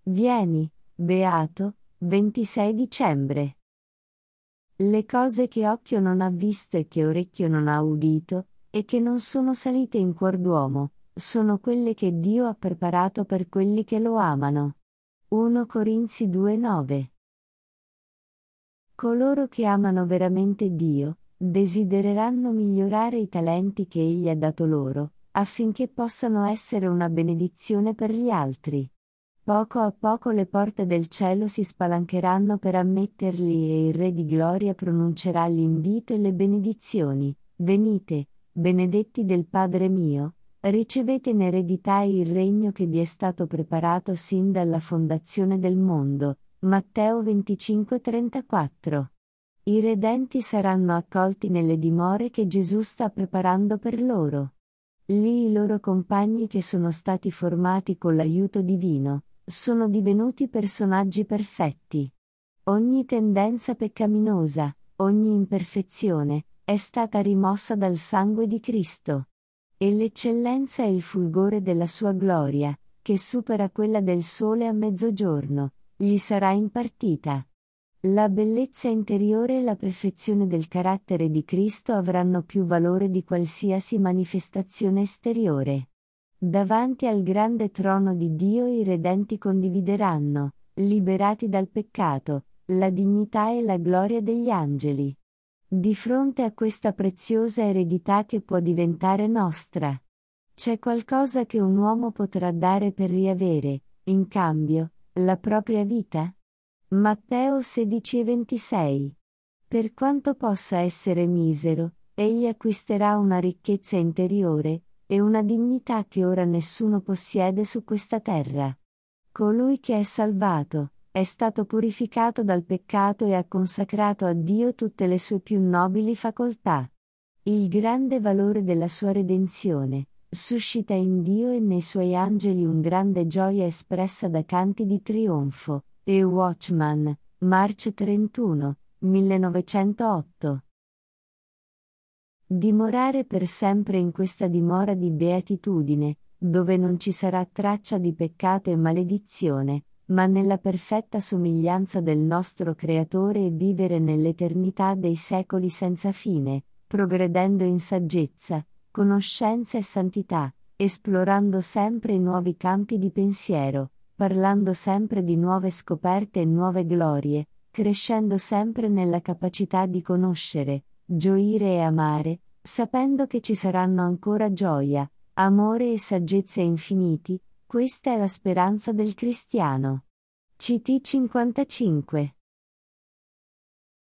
Vieni, beato, 26 dicembre. Le cose che occhio non ha visto e che orecchio non ha udito, e che non sono salite in cuor d'uomo, sono quelle che Dio ha preparato per quelli che lo amano. 1 Corinzi 2,9. Coloro che amano veramente Dio, desidereranno migliorare i talenti che Egli ha dato loro, affinché possano essere una benedizione per gli altri. Poco a poco le porte del cielo si spalancheranno per ammetterli e il Re di Gloria pronuncerà l'invito e le benedizioni. Venite, benedetti del Padre mio, ricevete in eredità il regno che vi è stato preparato sin dalla fondazione del mondo. Matteo 25,34. I redenti saranno accolti nelle dimore che Gesù sta preparando per loro. Lì i loro compagni che sono stati formati con l'aiuto divino, sono divenuti personaggi perfetti. Ogni tendenza peccaminosa, ogni imperfezione, è stata rimossa dal sangue di Cristo. E l'eccellenza e il fulgore della sua gloria, che supera quella del sole a mezzogiorno, gli sarà impartita. La bellezza interiore e la perfezione del carattere di Cristo avranno più valore di qualsiasi manifestazione esteriore. Davanti al grande trono di Dio i redenti condivideranno, liberati dal peccato, la dignità e la gloria degli angeli. Di fronte a questa preziosa eredità che può diventare nostra, c'è qualcosa che un uomo potrà dare per riavere, in cambio, la propria vita? Matteo 16,26. Per quanto possa essere misero, egli acquisterà una ricchezza interiore, e una dignità che ora nessuno possiede su questa terra. Colui che è salvato, è stato purificato dal peccato e ha consacrato a Dio tutte le sue più nobili facoltà. Il grande valore della sua redenzione suscita in Dio e nei suoi angeli un grande gioia espressa da canti di trionfo. E Watchman, March 31, 1908. Dimorare per sempre in questa dimora di beatitudine, dove non ci sarà traccia di peccato e maledizione, ma nella perfetta somiglianza del nostro Creatore e vivere nell'eternità dei secoli senza fine, progredendo in saggezza, conoscenza e santità, esplorando sempre i nuovi campi di pensiero, parlando sempre di nuove scoperte e nuove glorie, crescendo sempre nella capacità di conoscere, gioire e amare, sapendo che ci saranno ancora gioia, amore e saggezza infiniti, questa è la speranza del cristiano. CT 55